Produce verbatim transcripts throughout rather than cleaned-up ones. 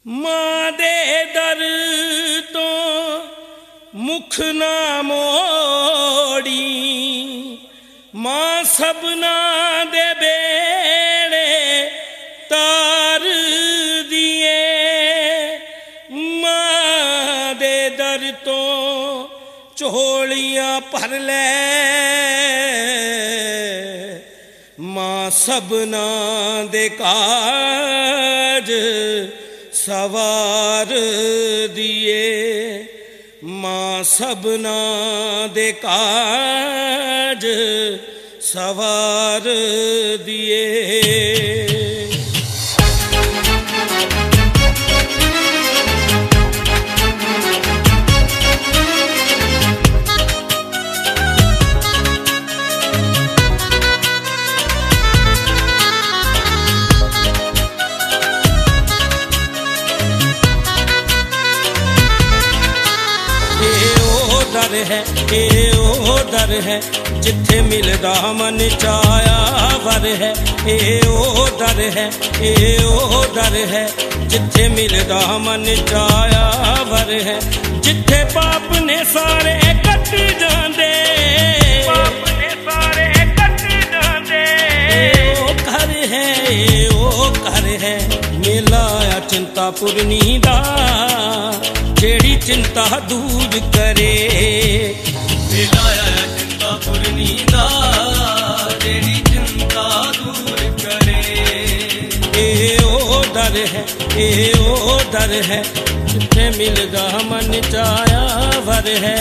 मां दे दर तो मुख ना मोड़ी, मां सबना दे बेड़े तार दिए। मां दे दर तो झोलियां भर ले, मां सबना दे काज सवार दिए। मां सबना दे काज सवार दिए। दर है ए ओ दर है जिथे मिलदा मन चाया वर है। ए ओ दर है ए ओ दर है जिथे मिलदा मन चाया वर है। जिथे पाप ने सारे कट जांदे, पाप ने सारे कट जांदे। ओ घर है ए ओ घर है मेला आ चिंतापुरनी दा, जेड़ी चिंता दूर करे। मिलाया चिंतापुरनी दा, जेड़ी चिंता दूर करे। ए ओ दर है ए ओ दर है जिथे मिलदा मन चाया वर है।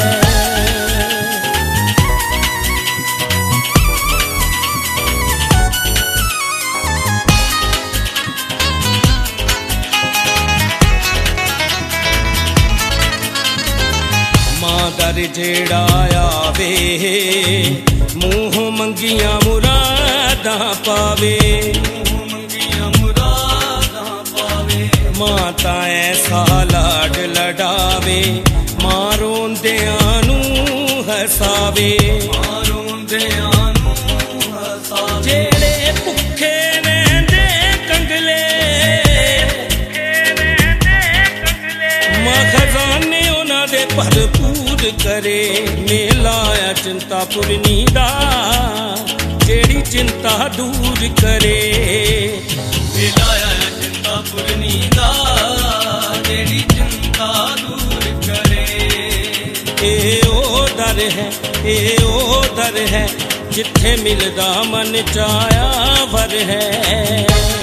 दर जेड़ा आवे मुँह मंगिया मुरादा पावे, मुँह मंगिया मुरादा पावे। माता ऐसा लाड लडावे, मां रोंदियां नू हसावे, मां रोंदियां नू हसावे। जेड़े भुखे रहिंदे कंगले, भुखे रहिंदे कंगले। मां खजाने उन्हां दे भरपूर करे। मेला आ चिंतापुरनी दा, जेड़ी चिंता दूर करे। मेला आ चिंतापुरनी दा, जेड़ी चिंता दूर करे। ए ओ दर है ए ओ दर है जिथे मिलदा मन चाया वर है।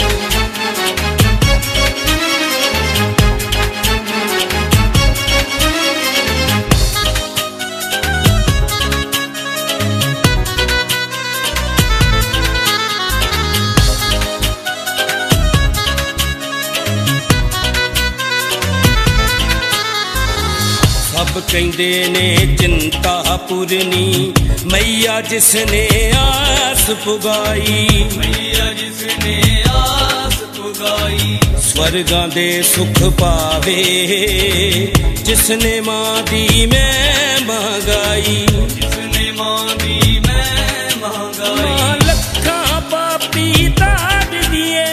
सब कहंदे ने चिंतापुरनी मैया जिसने आस पुगाई, मैया जिसने आस पुगाई। स्वर्गां दे सुख पावे जिसने मां दी मैं मंगाई, जिसने मां दी मैं मंगाई। लखां पापी ताज दिए,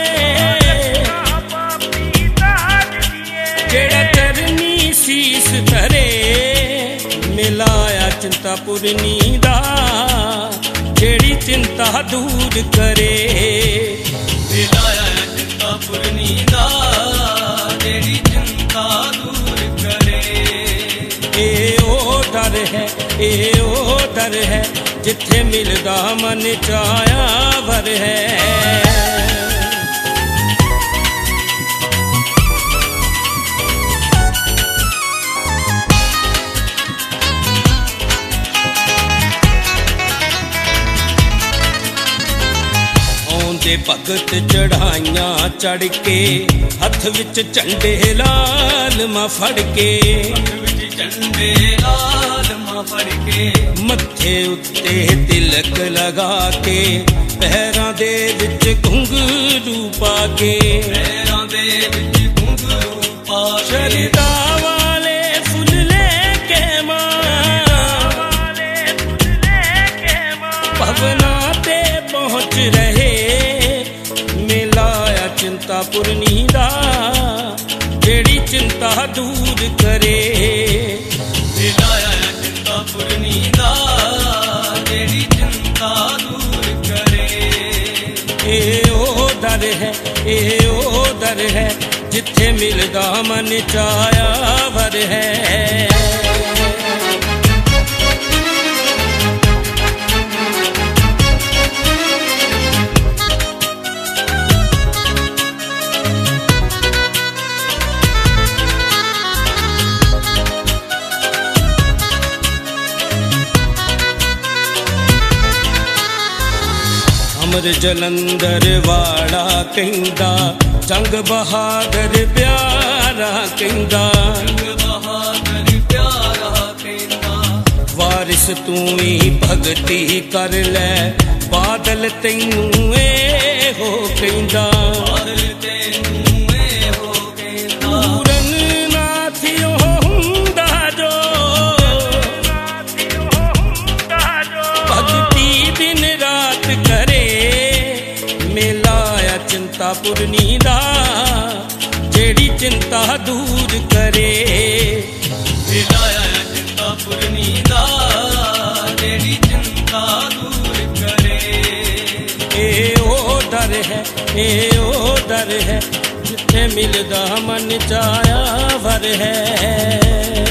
जेड़ा करनी सीस धरे। मिलाया चिंतापुरनी दा, जेड़ी चिंता दूर करे। मिलाया चिंतापुरनी दा, जेड़ी चिंता दूर करे। ए ओ दर है ए ओ दर है जिथे मिलदा मन चाया वर है। भगत चढ़ाइयां चढ़ के हथ विच झंडे लाल मां फड़ के, झंडे लाल मां फड़ के। मत्थे उत्ते तिलक लगा के पैरां दे विच घुंघरू पा के, पैरां दे विच घुंघरू पा के। शरदा वाले फुल लेके मां, भवना ते पहुंच रहे। चिंतापुरनी दा दूर करे। लाया चिंतापुरनी दा जेड़ी चिंता दूर करे। ए ओ दर है, ए ओ दर है जिथे मिलदा मन चाया वर है। अमर जलंधर वाला कहंदा जंग बहादुर प्यारा कहंदा। जंग बहादुर प्यारा कहंदा। वारिस तू ही भगती कर ले बादल तैनू ए हो कहंदा। बादल तैनू ए हो कहंदा। पूरन नाथियो हुंदा जो भगती दिन रात करे। मेलाया चिंतापुरनी दा जेड़ी चिंता दूर करे। लाया चिंतापुरनी दा जेड़ी चिंता दूर करे। ए ओ दर है, ए ओ दर है जिथे मिलदा मन चाया वर है।